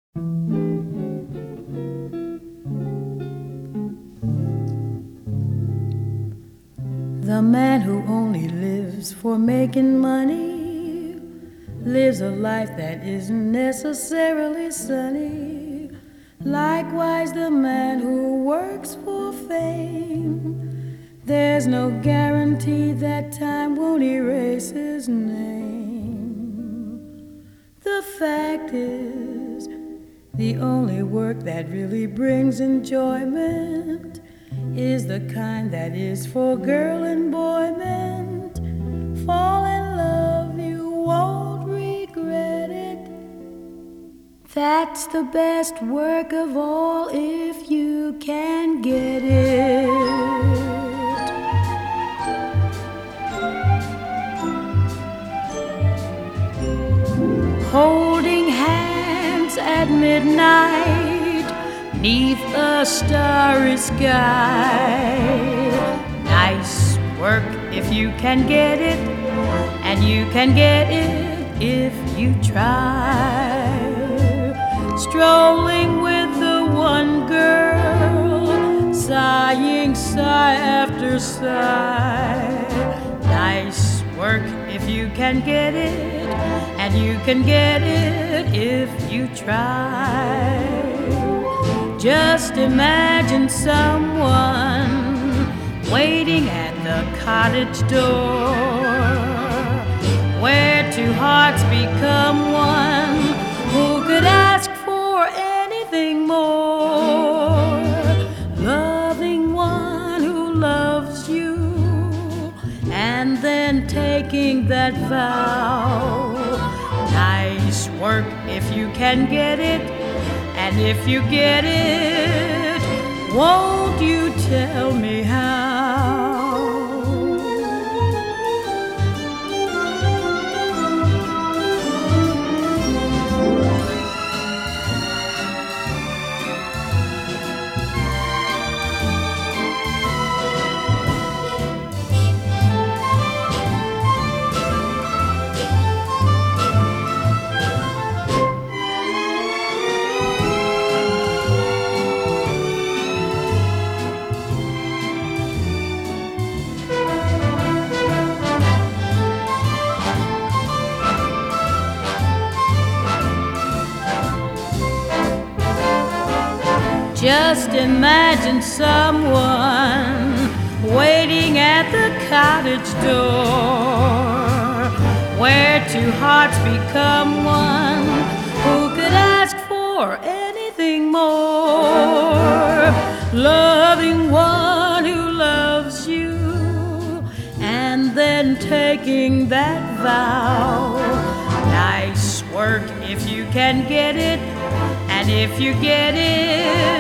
The man who only lives for making money lives a life that isn't necessarily sunny. Likewise, the man who works for fame, there's no guarantee that time won't erase his name. The fact is, the only work that really brings enjoyment is the kind that is for girl and boy meant. Fall in love, you won't regret it. That's the best work of all if you can get it. Holding hands at midnight 'neath a starry sky. Nice work if you can get it, and you can get it if you try. Strolling with the one girl, sighing sigh after sigh. Nice work if you can get it, and you can get it if you try. Just imagine someone waiting at the cottage door, where two hearts become one. Who could ask for anything more? Loving one who loves you, and then taking that vow. Nice work if you can get it, and if you get it, won't you tell me how? Just imagine someone waiting at the cottage door, where two hearts become one. Who could ask for anything more? Loving one who loves you, and then taking that vow. Nice work if you can get it, and if you get it,